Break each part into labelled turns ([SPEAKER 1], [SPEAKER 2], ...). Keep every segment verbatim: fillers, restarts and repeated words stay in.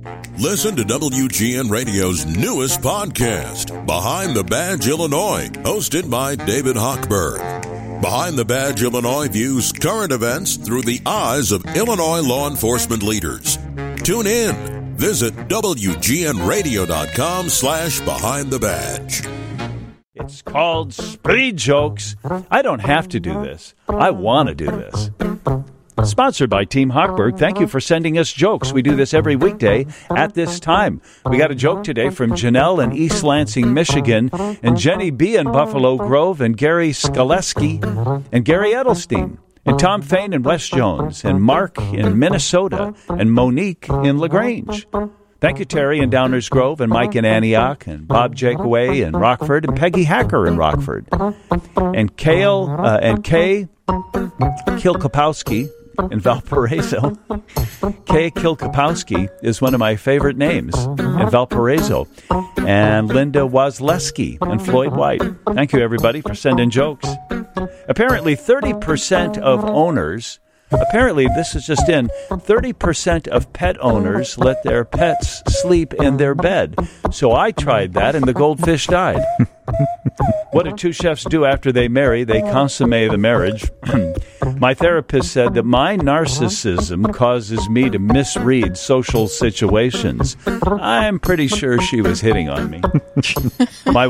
[SPEAKER 1] Listen to W G N Radio's newest podcast, Behind the Badge Illinois, hosted by David Hochberg. Behind the Badge Illinois views current events through the eyes of Illinois law enforcement leaders. Tune in. Visit W G N radio dot com slash behind the badge.
[SPEAKER 2] It's called Speed Jokes. I don't have to do this. I want to do this. Sponsored by Team Hochberg. Thank you for sending us jokes. We do this every weekday at this time. We got a joke today from Janelle in East Lansing, Michigan, and Jenny B. in Buffalo Grove, and Gary Skaleski, and Gary Edelstein, and Tom Fain in West Jones, and Mark in Minnesota, and Monique in LaGrange. Thank you, Terry in Downers Grove, and Mike in Antioch, and Bob Jakeway in Rockford, and Peggy Hacker in Rockford, and Kale uh, and Kay Kilkopowski in Valparaiso. Kay Kilkopowski is one of my favorite names in Valparaiso. And Linda Wozleski and Floyd White. Thank you, everybody, for sending jokes. Apparently, thirty percent of owners, apparently, this is just in, thirty percent of pet owners let their pets sleep in their bed. So I tried that, and the goldfish died. What do two chefs do after they marry? They consummate the marriage. My therapist said that my narcissism causes me to misread social situations. I'm pretty sure she was hitting on me. My,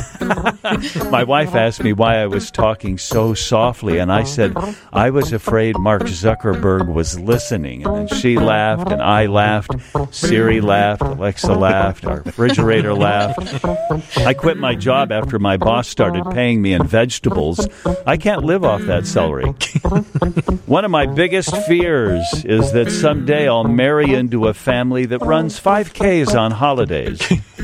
[SPEAKER 2] w- my wife asked me why I was talking so softly, and I said I was afraid Mark Zuckerberg was listening. And then she laughed, and I laughed. Siri laughed. Alexa laughed. Our refrigerator laughed. I quit my job after my boss started paying me in vegetables. I can't live off that celery. One of my biggest fears is that someday I'll marry into a family that runs five Ks on holidays.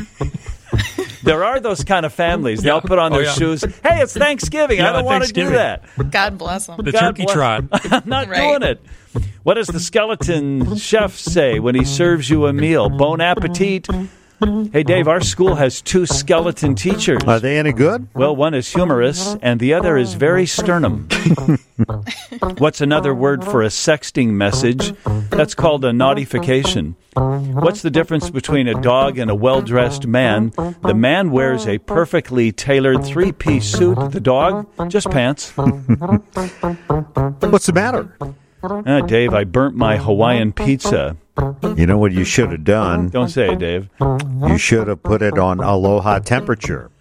[SPEAKER 2] There are those kind of families. They'll put on their oh, yeah. shoes. Hey, it's Thanksgiving. Yeah, I don't want to do that.
[SPEAKER 3] God bless them.
[SPEAKER 4] The
[SPEAKER 2] God
[SPEAKER 4] turkey
[SPEAKER 2] bless-
[SPEAKER 4] trot.
[SPEAKER 2] I'm not
[SPEAKER 3] right.
[SPEAKER 2] doing it. What does the skeleton chef say when he serves you a meal? Bon appetit. Hey, Dave, our school has two skeleton teachers.
[SPEAKER 5] Are they any good?
[SPEAKER 2] Well, one is humorous, and the other is very sternum. What's another word for a sexting message? That's called a notification. What's the difference between a dog and a well-dressed man? The man wears a perfectly tailored three-piece suit. The dog, just pants.
[SPEAKER 5] What's the matter?
[SPEAKER 2] Uh, Dave, I burnt my Hawaiian pizza.
[SPEAKER 5] You know what you should have done?
[SPEAKER 2] Don't say it, Dave.
[SPEAKER 5] You should have put it on aloha temperature.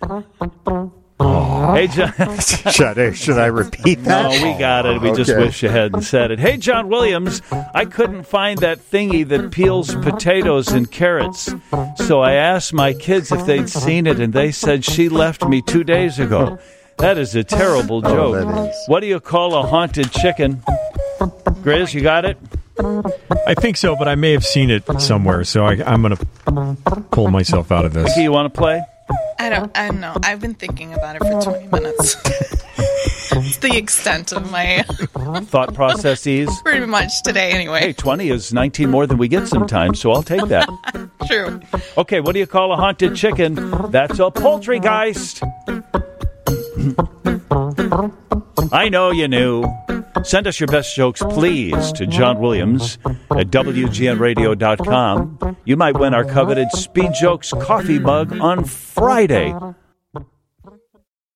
[SPEAKER 2] Oh. Hey, John.
[SPEAKER 5] should, I, should I repeat that?
[SPEAKER 2] No, we got it. We okay. just wish you hadn't said it. Hey, John Williams, I couldn't find that thingy that peels potatoes and carrots. So I asked my kids if they'd seen it, and they said she left me two days ago. That is a terrible joke.
[SPEAKER 5] Oh, that is.
[SPEAKER 2] What do you call a haunted chicken? Grizz, you got it?
[SPEAKER 4] I think so, but I may have seen it somewhere, so I, I'm going to pull myself out of this.
[SPEAKER 2] Vicky, you want to play?
[SPEAKER 3] I don't, I don't know. I've been thinking about it for twenty minutes. It's the extent of my
[SPEAKER 2] thought processes.
[SPEAKER 3] Pretty much today, anyway.
[SPEAKER 2] Hey, twenty is nineteen more than we get sometimes, so I'll take that.
[SPEAKER 3] True.
[SPEAKER 2] Okay, what do you call a haunted chicken? That's a poultrygeist. I know you knew. Send us your best jokes, please, to John Williams at W G N radio dot com. You might win our coveted Speed Jokes coffee mug on Friday.